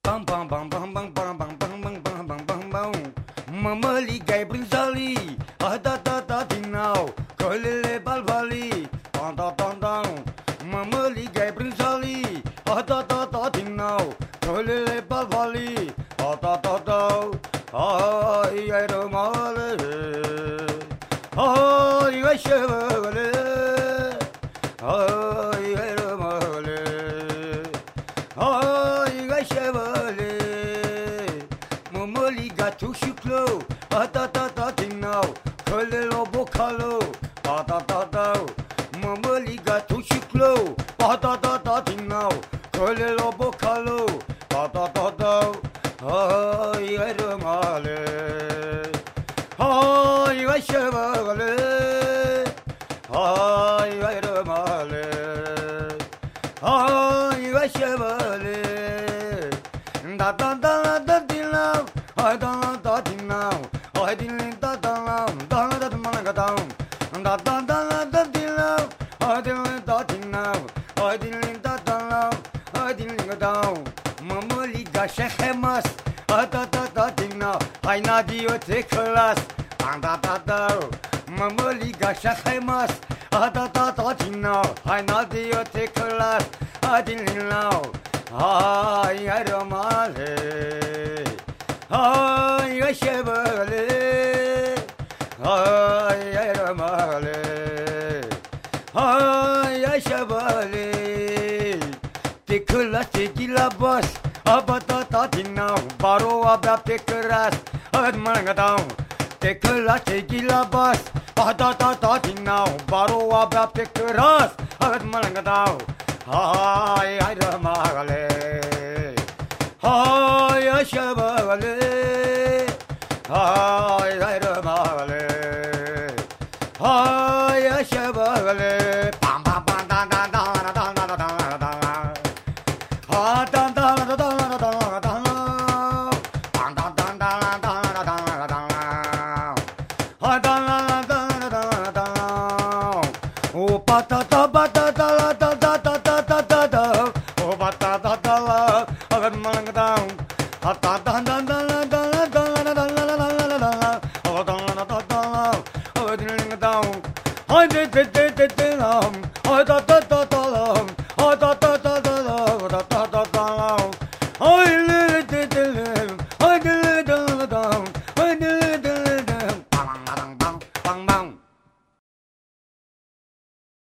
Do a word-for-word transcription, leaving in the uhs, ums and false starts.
Bam bam bam bam bam bam bam bam bam bam bam bam bam. Mămălii gai brânzalii, ah da da da din nou, colele balbalii, bam da da da. Mămălii gai brânzalii, ah da da da din nou, colele balbalii, ah da da da. Ai ai rămale, ai ai șevele, ai ai rămale, ai ai șevele. Mămălii gatu și clou, a ta ta ta din nou, colele bocalo, a ta ta ta. Mămălii gatu și clou, a ta ta ta din nou, colele bocalo, a ta ta ta. Ai ai rămale, ai ai șevele, ai ai rămale, ai ai șevele. Da da da da din nou, ai da da din nou, ai din da da da da da mă ga da. Da da da da din nou, ai din da din nou, ai din da da ai din ga da. Mămălii gașa hemas, a da da da din nou, hai nadio te clas, a da da da. Mămălii gașa hemas, a da da da din nou, hai nadio te clas, a din nou. Ai ai rămale, ai ai șevele, ai ai rămale, ai ai șevele. Te călas, te ghilabas, aba ta ta din nou, baro abia te căras, ad mă dau. Te călas, te ghilabas, aba ta ta din nou, baro abia te căras, ad mă dau. Hai ai rămale, hai ai șevele, hai ai rămale, hai ai șevele. Pam pam pam da da da da da da da da. Ha da da da da